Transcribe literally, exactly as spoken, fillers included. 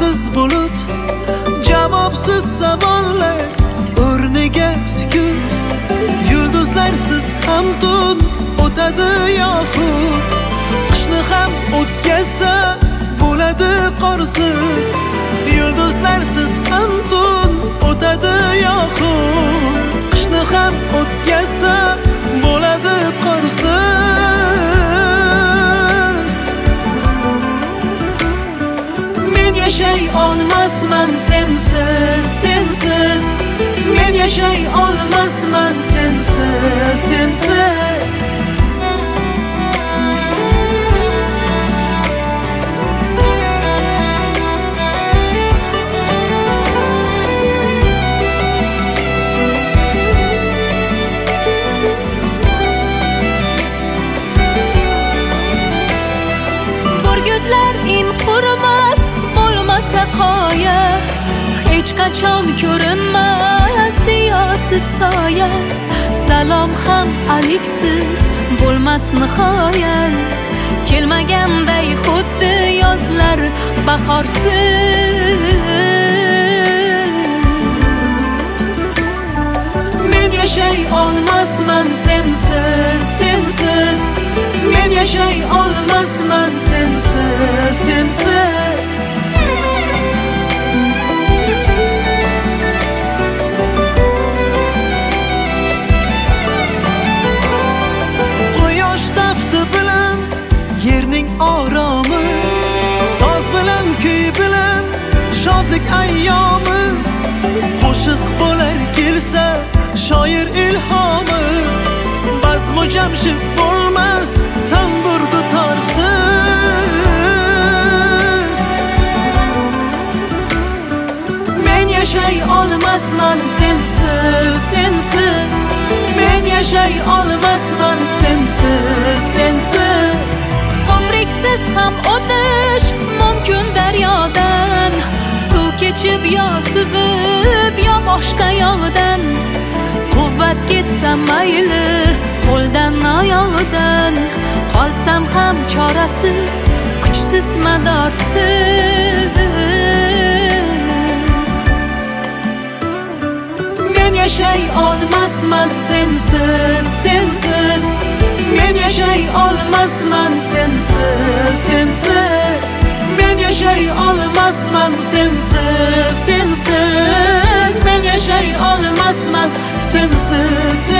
Ma'nosiz bulut, javobsiz savollar, o'rniga sukut. Yulduzlarsiz ham tun o'tadi yoxud, qishni ham o'tkazsa bo'ladi qorsiz. Yulduzlarsiz ham tun o'tadi yoxud, qishni ham o'tkazsa bo'ladi qorsiz. Men yashay olmasman sensiz, sensiz. Men yashay olmasman sensiz, sensiz. Burgutlar in qurmas, bo'lmasa qoya, hech qachon ko'rinmas siyosiz soya. Salom ham aliksiz bo'lmas nihoya, kelmaganday xuddi yozlar bahorsiz. Men yashay olmasman sensiz, sensiz. Men yashay olmasman sensiz, sensiz. Quyosh tafti bilan yerning oromi, soz bilan kuy bilan shodlik ayyomi. Qo'shiq bo'lar kelsa shoir ilhomi, bazmu jamshid bo'lmas tambur dutorsiz. Men yashay olmasman sensiz, sensiz. Men yashay olmasman sensiz, sensiz. Ko'priksiz ham o'tish mumkin daryodan, suv kechib yo suzib yo boshqa yoqdan. Quvvat ketsa mayli qo'ldan oyoqdan, qolsam ham chorasiz, kuchsiz madorsiz. Men yashay olmasman sensiz, sensiz. Men yashay olmasman sensiz, sensiz. Men yashay olmasman sensiz, sensiz. Men yashay olmasman sensiz.